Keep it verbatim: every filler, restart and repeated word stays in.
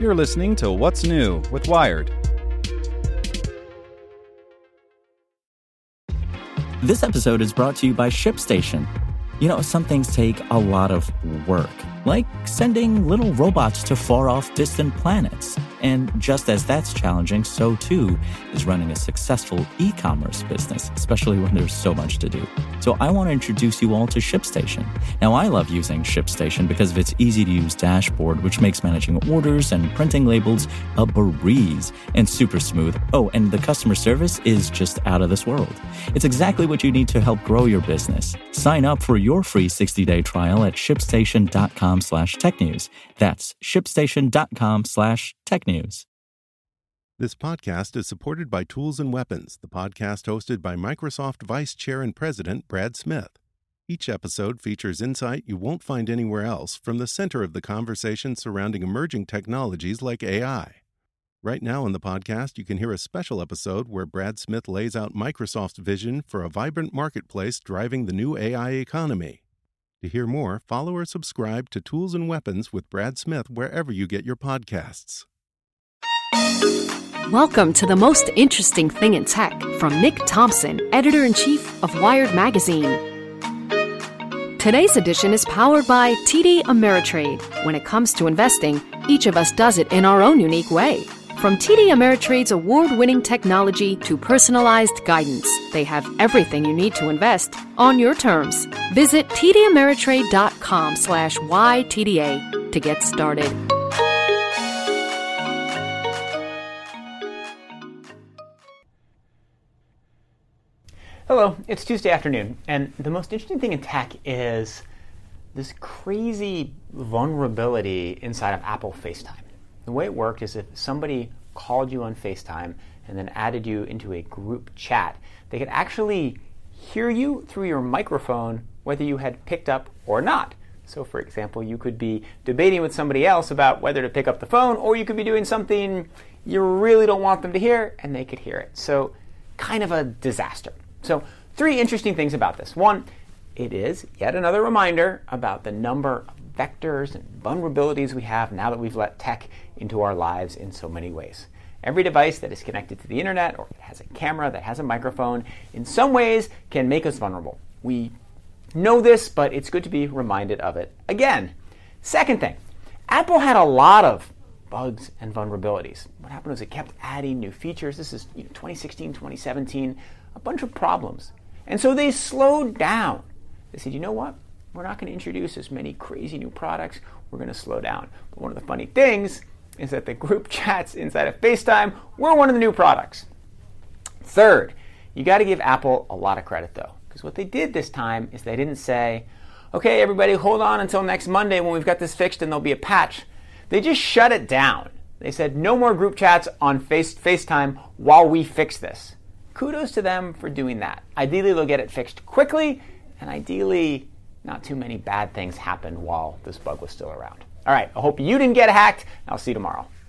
You're listening to What's New with Wired. This episode is brought to you by ShipStation. You know, some things take a lot of work, like sending little robots to far-off distant planets. And just as that's challenging, so too is running a successful e-commerce business, especially when there's so much to do. So I want to introduce you all to ShipStation. Now, I love using ShipStation because of its easy-to-use dashboard, which makes managing orders and printing labels a breeze and super smooth. Oh, and the customer service is just out of this world. It's exactly what you need to help grow your business. Sign up for your free sixty-day trial at shipstation.com slash technews. That's shipstation.com slash technews. This podcast is supported by Tools and Weapons, the podcast hosted by Microsoft Vice Chair and President Brad Smith. Each episode features insight you won't find anywhere else from the center of the conversation surrounding emerging technologies like A I. Right now in the podcast, you can hear a special episode where Brad Smith lays out Microsoft's vision for a vibrant marketplace driving the new A I economy. To hear more, follow or subscribe to Tools and Weapons with Brad Smith wherever you get your podcasts. Welcome to the most interesting thing in tech from Nick Thompson, editor-in-chief of Wired Magazine. Today's edition is powered by T D Ameritrade. When it comes to investing, each of us does it in our own unique way. From T D Ameritrade's award-winning technology to personalized guidance, they have everything you need to invest on your terms. Visit tdameritrade.com slash YTDA to get started. Hello, it's Tuesday afternoon, and the most interesting thing in tech is this crazy vulnerability inside of Apple FaceTime. The way it worked is if somebody called you on FaceTime and then added you into a group chat, they could actually hear you through your microphone whether you had picked up or not. So for example, you could be debating with somebody else about whether to pick up the phone, or you could be doing something you really don't want them to hear and they could hear it. So kind of a disaster. So three interesting things about this. One, it is yet another reminder about the number of vectors and vulnerabilities we have now that we've let tech into our lives in so many ways. Every device that is connected to the internet or that has a camera, that has a microphone, in some ways can make us vulnerable. We know this, but it's good to be reminded of it again. Second thing, Apple had a lot of bugs and vulnerabilities. What happened was it kept adding new features. This is you know, twenty sixteen, twenty seventeen, a bunch of problems. And so they slowed down. They said, you know what? We're not going to introduce as many crazy new products. We're going to slow down. But one of the funny things is that the group chats inside of FaceTime were one of the new products. Third, you got to give Apple a lot of credit, though, because what they did this time is they didn't say, okay, everybody, hold on until next Monday when we've got this fixed and there'll be a patch. They just shut it down. They said, no more group chats on Face FaceTime while we fix this. Kudos to them for doing that. Ideally, they'll get it fixed quickly, and ideally, not too many bad things happened while this bug was still around. All right, I hope you didn't get hacked. I'll see you tomorrow.